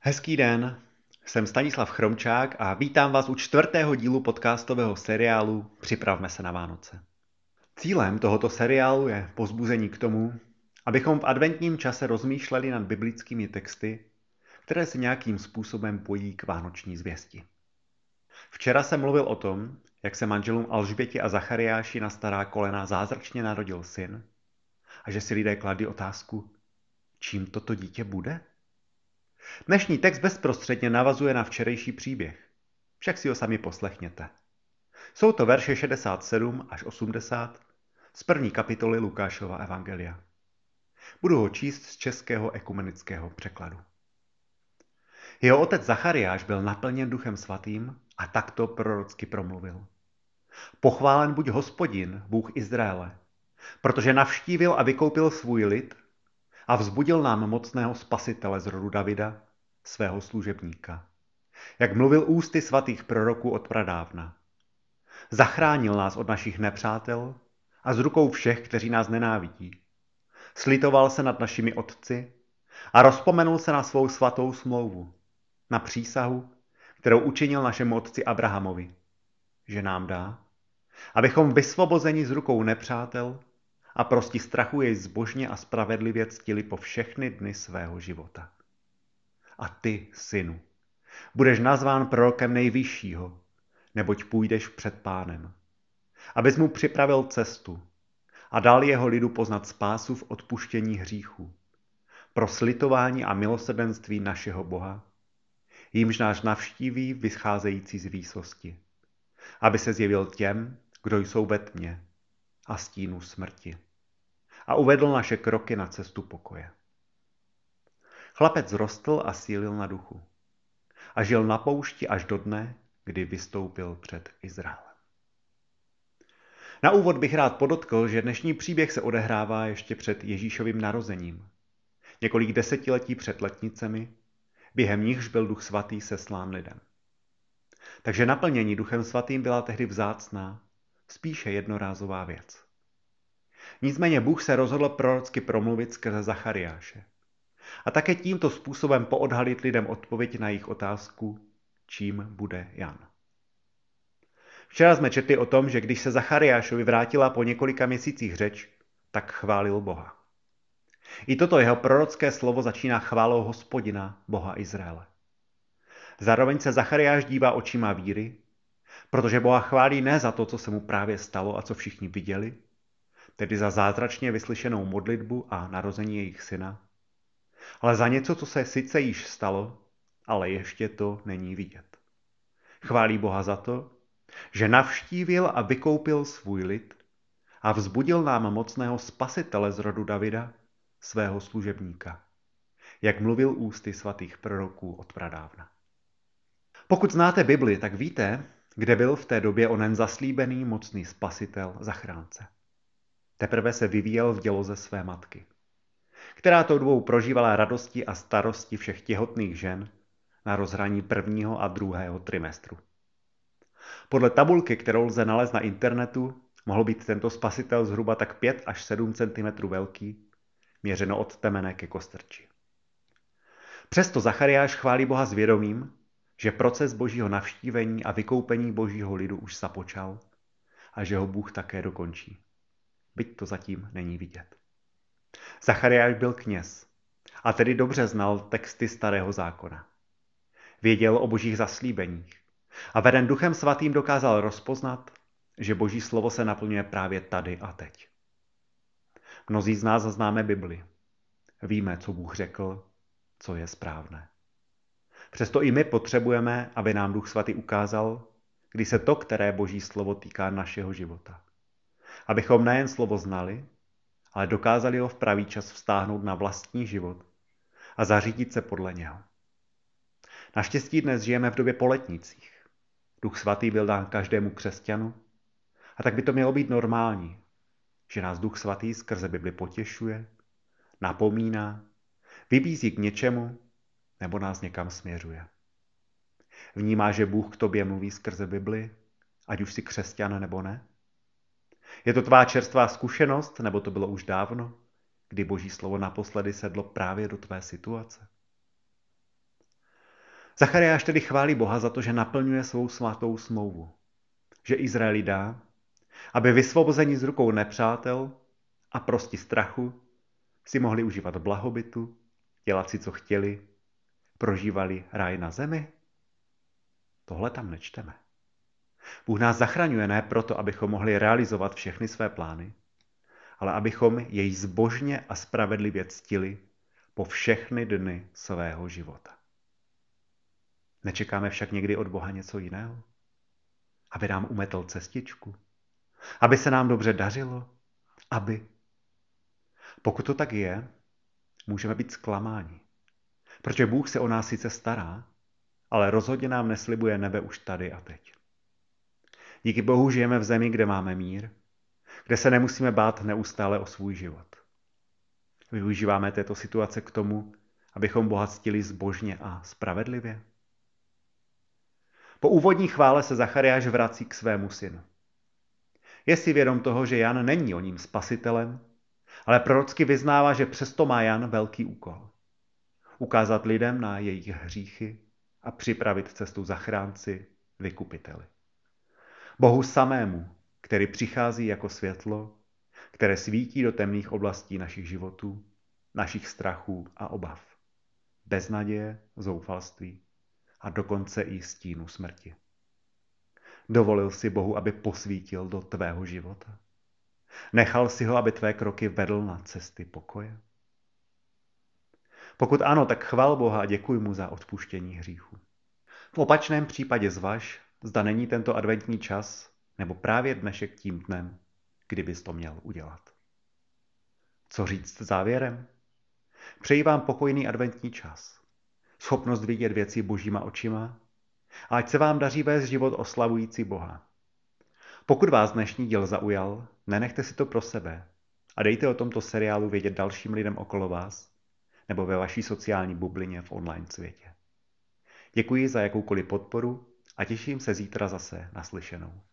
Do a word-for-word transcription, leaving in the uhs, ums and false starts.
Hezký den, jsem Stanislav Chromčák a vítám vás u čtvrtého dílu podcastového seriálu Připravme se na Vánoce. Cílem tohoto seriálu je povzbuzení k tomu, abychom v adventním čase rozmýšleli nad biblickými texty, které se nějakým způsobem pojí k vánoční zvěsti. Včera jsem mluvil o tom, jak se manželům Alžbětě a Zachariáši na stará kolena zázračně narodil syn a že si lidé kladli otázku, čím toto dítě bude? Dnešní text bezprostředně navazuje na včerejší příběh, však si ho sami poslechněte. Jsou to verše šedesát sedm až osmdesát z první kapitoly Lukášova evangelia. Budu ho číst z českého ekumenického překladu. Jeho otec Zachariáš byl naplněn Duchem svatým a takto prorocky promluvil. Pochválen buď Hospodin, Bůh Izraele, protože navštívil a vykoupil svůj lid a vzbudil nám mocného spasitele z rodu Davida, svého služebníka. Jak mluvil ústy svatých proroků od pradávna. Zachránil nás od našich nepřátel a z rukou všech, kteří nás nenávidí. Slitoval se nad našimi otci a rozpomenul se na svou svatou smlouvu, na přísahu, kterou učinil našemu otci Abrahamovi, že nám dá, abychom vysvobozeni z rukou nepřátel a prosti strachu jej zbožně a spravedlivě ctili po všechny dny svého života. A ty, synu, budeš nazván prorokem nejvyššího, neboť půjdeš před Pánem, abys mu připravil cestu a dal jeho lidu poznat spásu v odpuštění hříchů, pro slitování a milosrdenství našeho Boha, jímž náš navštíví vycházející z výsosti, aby se zjevil těm, kdo jsou ve tmě a stínu smrti, a uvedl naše kroky na cestu pokoje. Chlapec zrostl a sílil na duchu a žil na poušti až do dne, kdy vystoupil před Izraelem. Na úvod bych rád podotkl, že dnešní příběh se odehrává ještě před Ježíšovým narozením, několik desetiletí před letnicemi, během nichž byl Duch svatý seslán lidem. Takže naplnění Duchem svatým byla tehdy vzácná, spíše jednorázová věc. Nicméně Bůh se rozhodl prorocky promluvit skrze Zachariáše a také tímto způsobem poodhalit lidem odpověď na jejich otázku, čím bude Jan. Včera jsme četli o tom, že když se Zachariášovi vrátila po několika měsících řeč, tak chválil Boha. I toto jeho prorocké slovo začíná chválou Hospodina, Boha Izraele. Zároveň se Zachariáš dívá očima víry, protože Boha chválí ne za to, co se mu právě stalo a co všichni viděli, tedy za zázračně vyslyšenou modlitbu a narození jejich syna, ale za něco, co se sice již stalo, ale ještě to není vidět. Chválí Boha za to, že navštívil a vykoupil svůj lid a vzbudil nám mocného spasitele z rodu Davida, svého služebníka, jak mluvil ústy svatých proroků od pradávna. Pokud znáte Bibli, tak víte, kde byl v té době onen zaslíbený mocný spasitel, zachránce. Teprve se vyvíjel v děloze své matky, která tou dobou prožívala radosti a starosti všech těhotných žen na rozhraní prvního a druhého trimestru. Podle tabulky, kterou lze nalézt na internetu, mohl být tento spasitel zhruba tak pět až sedm centimetrů velký, měřeno od temene ke kostrči. Přesto Zachariáš chválí Boha s vědomím, že proces božího navštívení a vykoupení božího lidu už započal a že ho Bůh také dokončí. Byť to zatím není vidět. Zachariáš byl kněz a tedy dobře znal texty starého zákona. Věděl o božích zaslíbeních a veden Duchem svatým dokázal rozpoznat, že boží slovo se naplňuje právě tady a teď. Mnozí z nás známe Bibli. Víme, co Bůh řekl, co je správné. Přesto i my potřebujeme, aby nám Duch svatý ukázal, kdy se to, které boží slovo týká našeho života. Abychom nejen slovo znali, ale dokázali ho v pravý čas vztáhnout na vlastní život a zařídit se podle něho. Naštěstí dnes žijeme v době po letnicích. Duch svatý byl dán každému křesťanu a tak by to mělo být normální, že nás Duch svatý skrze Bibli potěšuje, napomíná, vybízí k něčemu nebo nás někam směřuje. Vnímá, že Bůh k tobě mluví skrze Bibli, ať už jsi křesťan nebo ne? Je to tvá čerstvá zkušenost, nebo to bylo už dávno, kdy boží slovo naposledy sedlo právě do tvé situace? Zachariáš tedy chválí Boha za to, že naplňuje svou svatou smlouvu. Že Izraeli dá, aby vysvobození z rukou nepřátel a prosti strachu si mohli užívat blahobytu, dělat si, co chtěli, prožívali ráj na zemi? Tohle tam nečteme. Bůh nás zachraňuje ne proto, abychom mohli realizovat všechny své plány, ale abychom jej zbožně a spravedlivě ctili po všechny dny svého života. Nečekáme však někdy od Boha něco jiného? Aby nám umetl cestičku? Aby se nám dobře dařilo? Aby? Pokud to tak je, můžeme být zklamáni. Protože Bůh se o nás sice stará, ale rozhodně nám neslibuje nebe už tady a teď. Díky Bohu žijeme v zemi, kde máme mír, kde se nemusíme bát neustále o svůj život. Využíváme této situace k tomu, abychom Boha ctili zbožně a spravedlivě. Po úvodní chvále se Zachariáš vrací k svému synu. Je si vědom toho, že Jan není o ním spasitelem, ale prorocky vyznává, že přesto má Jan velký úkol. Ukázat lidem na jejich hříchy a připravit cestu zachránci, vykupiteli. Bohu samému, který přichází jako světlo, které svítí do temných oblastí našich životů, našich strachů a obav. Beznaděje, zoufalství a dokonce i stínu smrti. Dovolil si Bohu, aby posvítil do tvého života? Nechal si ho, aby tvé kroky vedl na cesty pokoje? Pokud ano, tak chval Boha a děkuj mu za odpuštění hříchu. V opačném případě zvaž, zda není tento adventní čas nebo právě dnešek tím dnem, kdy bys to měl udělat. Co říct závěrem? Přeji vám pokojný adventní čas, schopnost vidět věci božíma očima a ať se vám daří vést život oslavující Boha. Pokud vás dnešní díl zaujal, nenechte si to pro sebe a dejte o tomto seriálu vědět dalším lidem okolo vás nebo ve vaší sociální bublině v online světě. Děkuji za jakoukoliv podporu a těším se zítra zase na slyšenou.